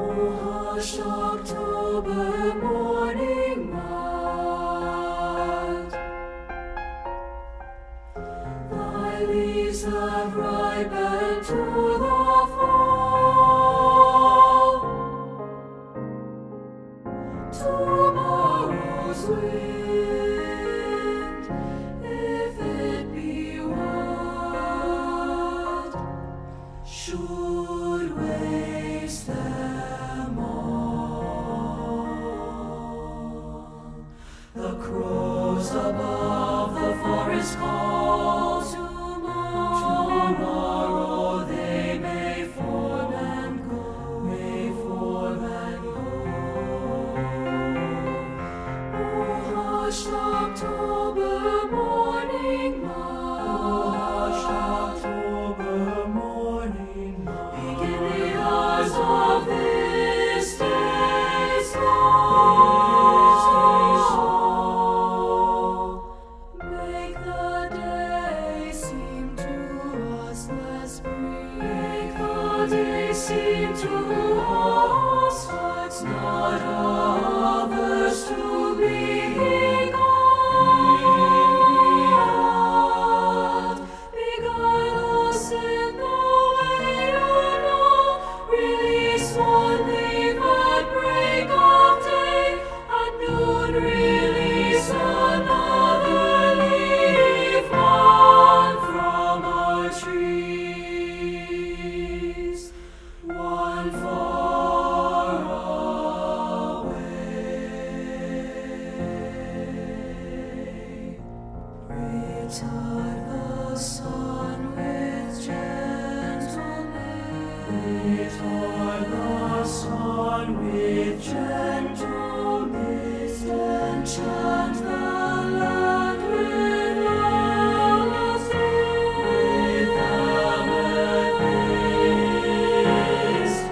Hush, October morning mild, thy leaves have ripened to the fall. Tomorrow's wind, if it be wild, should waste them all. The crows above the forest call. Tomorrow they may form and go, may form and go. Oh, hush, October morning mild. Hush, October morning mild. Begin the hours of this day slow. Make the day seem to us less brief. Make the day seem to us hearts not others to be beguiled. Beguile us in the way you know. Release one leaf at break of day. At noon release another leaf, one from our trees, one far away. Retard the sun with gentleness. Retard the sun with gentleness. Enchant the land with amethyst.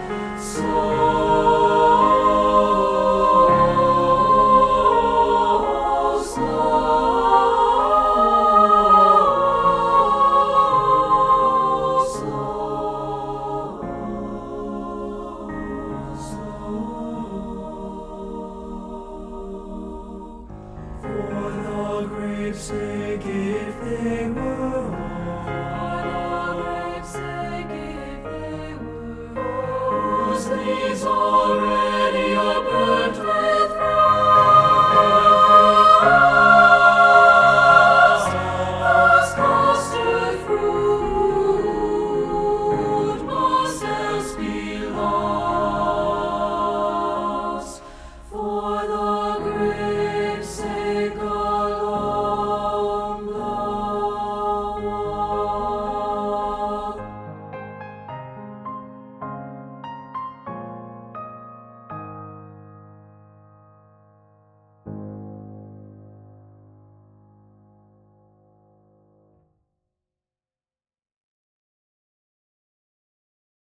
For the grape's sake, if they were